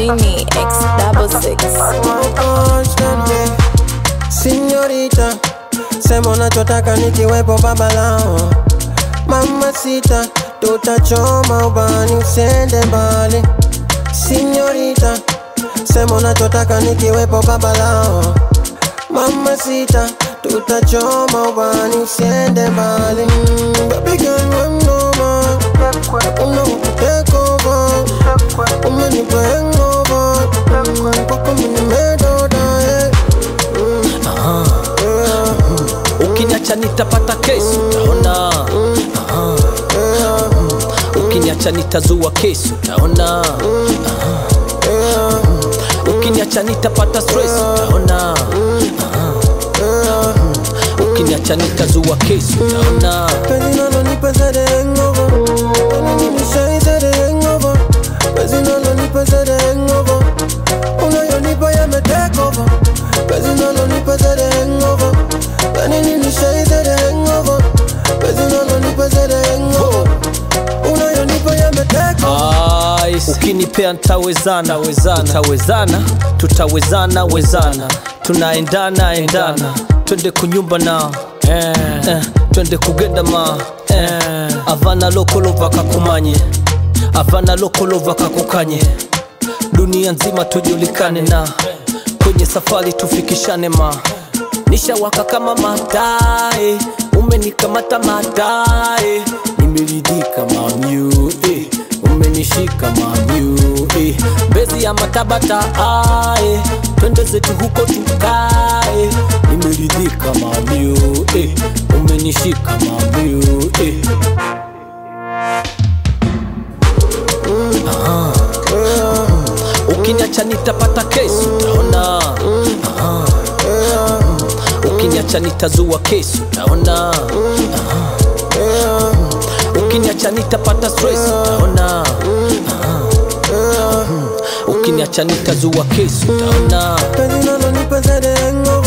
Genie X66. Señorita, sema unachotaka nikiwepo baba lao. Mamacita, tutachoma ubani usiende mbali. Señorita, sema unachotaka nikiwepo baba lao. Mamacita, tutachoma ubani usiende mbali. Baby girl, I'm no man. Una take over. Umenipa hangover. Kwako mimi nimedoda. Ukiniacha nitapata kesi utaona. Ukiniacha nitazua kesi utaona. Ukiniacha nitapata stress utaona. Ukiniacha nitazua kesi utaona. Penzi nalonipa zade hangover. Penzi nishai zade hangover. Penzi nalonipa zade hangover. Unayonipa yame take over. Penzi nalonipa zade hangover. Penzi nishai zade hangover. Penzi nalonipa zade hangover. Unayonipa yame take over. Ukinipea nitawezana, tutawezana wezana. Tunaendana endana. Twende kunyumba na twende kugenda ma avana lokolova kakumanye, avana lokolova kakukanye. Dunia nzima tujulikane na kwenye safari tufikishane ma. Nishawaka kama madai, umenikamata madai. Nimeridhika mamyu, umenishika mamyu. Bezi ya matabata twende zetu huko tukae. Nimeridhika mamyu, umenishika mamyu. Ukiniacha nitapata kesi utaona. Ukiniacha nitazua kesi utaona. Ukiniacha nitapata stress utaona. Ukiniacha nitazua kesi utaona. Penzi nalonipa zade hangover.